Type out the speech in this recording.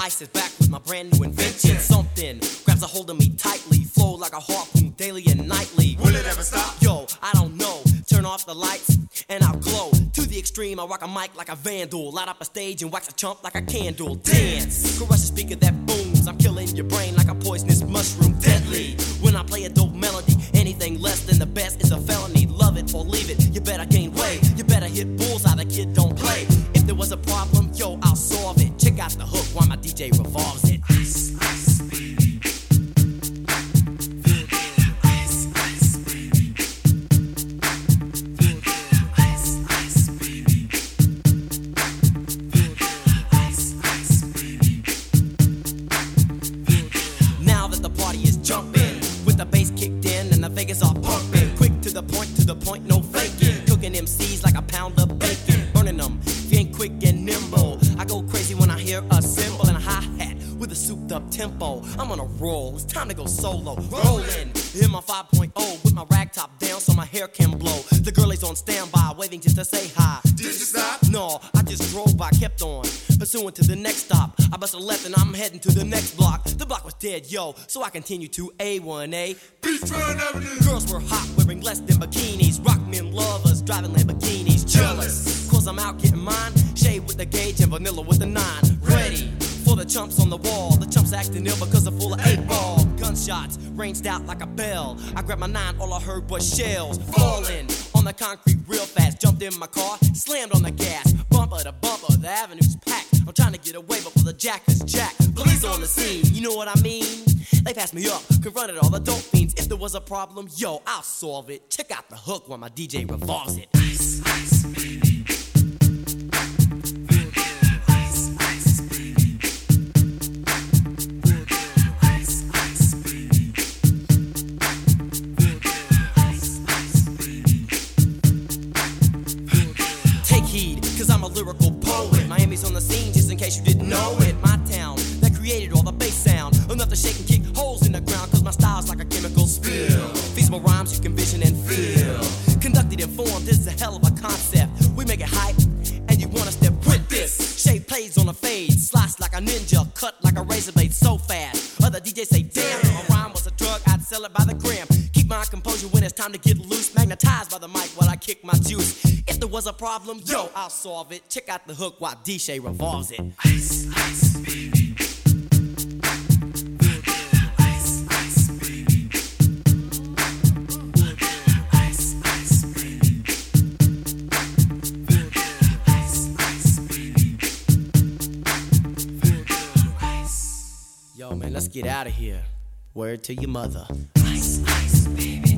Ice is back with my brand new invention. Something grabs a hold of me tightly, flow like a harpoon daily and nightly. Will it ever stop? Yo, I don't know. Turn off the lights and I'll glow. To the extreme, I rock a mic like a vandal. Light up a stage and wax a chump like a candle. Dance, crush a speaker that booms. I'm killing your brain like a poisonous mushroom. Deadly, when I play a dope melody. Anything less than the best is a felony. Love it or leave it, you better gain weight. You better hit bullseye, the kid don't play. If there was a problem, yo, I'll solve it. Check out the hook while my DJ revolves it. Ice, ice, baby. Ice, ice, baby. Ice, ice, baby. Ice, ice, baby. Now that the party is jumping, with the bass kicked in and the Vegas all pumping. Quick to the point, no faking. Cooking MCs like a pound of bacon. Burning them, if you ain't quick and nimble. I go crazy when I hear a cymbal and a hi-hat with a souped up tempo. I'm on a roll, it's time to go solo. Rollin', hit my 5.0 with my rag top down so my hair can blow. The girl is on standby, waiting just to say hi. Did you stop? No, I just drove by, kept on pursuing to the next stop. I bust a left and I'm heading to the next block. The block was dead, yo, so I continued to A1A. Beachfront Avenue. Girls were hot, wearing less than bikinis. Rock men lovers, driving Lamborghinis. Jealous, cause I'm out getting mine. Shade with the gauge and vanilla with the 9. Ready for the chumps on the wall. The chumps acting ill because they're full of 8-ball. Gunshots ranged out like a bell. I grabbed my 9, all I heard was shells falling on the concrete real fast. Jumped in my car, slammed on the gas. Bumper to bumper, the avenue's packed. I'm trying to get away before the jack is jacked. Police on the scene, you know what I mean? They passed me up, confronted all the dope fiends. If there was a problem, yo, I'll solve it. Check out the hook while my DJ revolves it. Ice, ice, baby. Ice, ice, baby. Ice, ice, baby. Ice, ice, baby. Take heed, cause I'm a lyrical poet. Miami's on the scene, just in case you didn't know it. My town, that created all the bass sound. Enough to shake and kick holes in the ground, cause my style's like a chemical spill. Feasible rhymes you can vision and feel. Conducted and formed, this is a hell of a concept. We make it hype, and you wanna step with this. Shade plays on a fade, slice like a ninja, cut like a razor blade so fast. Other DJs say, damn, if a rhyme was a drug, I'd sell it by the gram. Keep my composure when it's time to get loose. Magnetized by the mic while I kick my juice. If there was a problem, yo, I'll solve it. Check out the hook while DJ revolves it. Ice, ice, baby. Yo, man, let's get out of here. Word to your mother. Ice, ice, baby.